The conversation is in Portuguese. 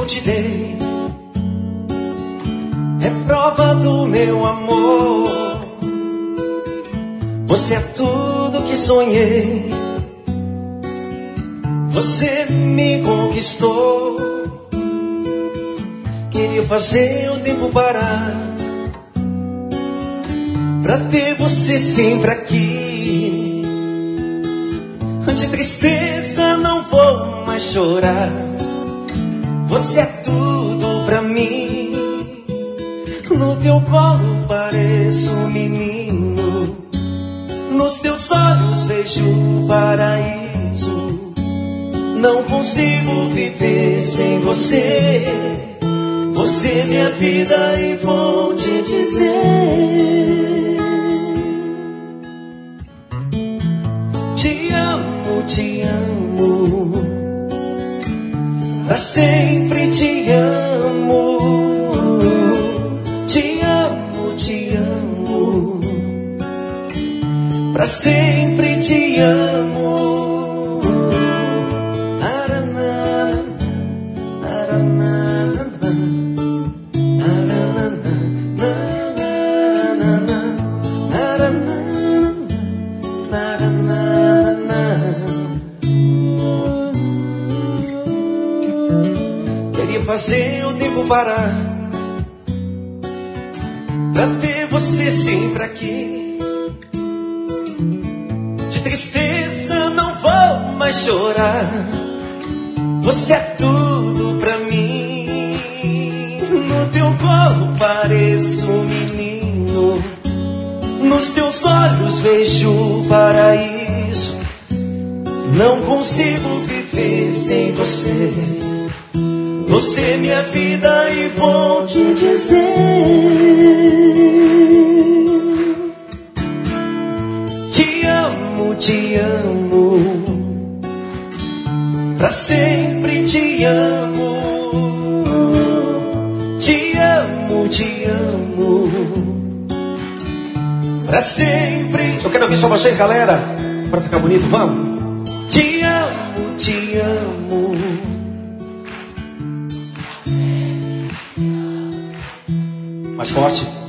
eu te dei é prova do meu amor. Você é tudo que sonhei. Você me conquistou. Queria fazer o tempo parar pra ter você sempre aqui. De tristeza não vou mais chorar. Você é tudo pra mim. No teu colo pareço um menino. Nos teus olhos vejo o paraíso. Não consigo viver sem você. Você é minha vida e vou te dizer: te amo, te amo. Pra sempre te amo. Te amo, te amo. Pra sempre te amo. Fazer o tempo parar pra ter você sempre aqui. De tristeza não vou mais chorar. Você é tudo pra mim. No teu colo pareço um menino. Nos teus olhos vejo o paraíso. Não consigo viver sem você. Você é minha vida e vou te dizer: te amo, te amo. Pra sempre te amo. Te amo, te amo. Pra sempre. Eu quero ouvir só vocês, galera. Pra ficar bonito, vamos. Te amo, te amo. Mais forte.